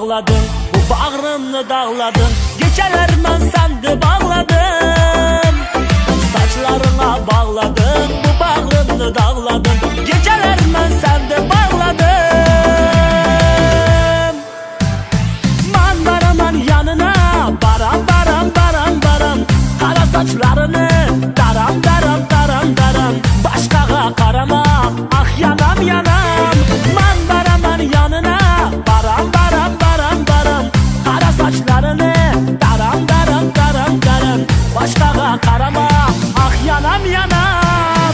bağladın, bu bağrımni dağladın. Geceler ben sende bağladım. Saçlarına bağladım, bu bağrımni dağladım. Geceler ben sende bağladım. Man baraman yanına, baram baram baram baram. Kara saçlarını daram daram daram daram. Başkaga karama, ah yanam yanam. Man baraman yanına, baram baram baram baram. Kara saçlarını daram daram daram daram. Başkaga karama, ah yanam yanam.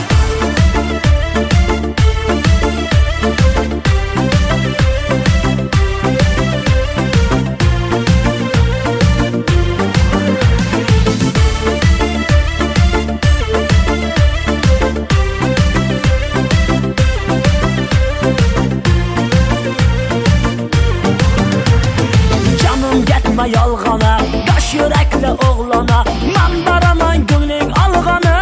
Yalğana, daş yürekli oğlana, man baraman gönlün alğana.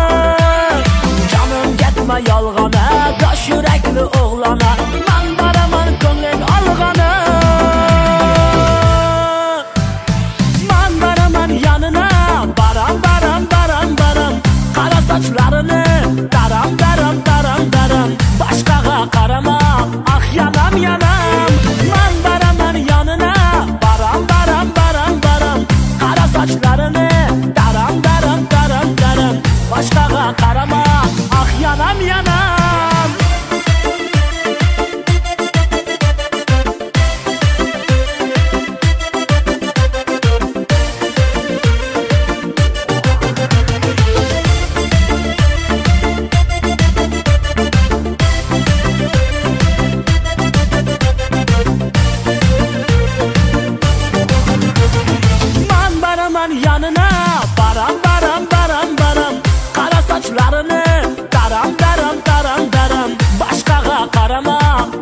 Canım gitme yalğana, daş yürekli oğlana, man baraman gönlün alğana. Man baraman yanına, baram baram baram baram. Kara saçlarını daram daram daram daram. Başkaga karama, ah yanam yanam. Man baraman yanına, baram baram baram baram. Kara saçlarını daram daram daram daram. Başkaga karama, ah yanam yanam. Yanına baram baram baram baram. Kara saçlarını daram daram daram daram. Başkaga karama,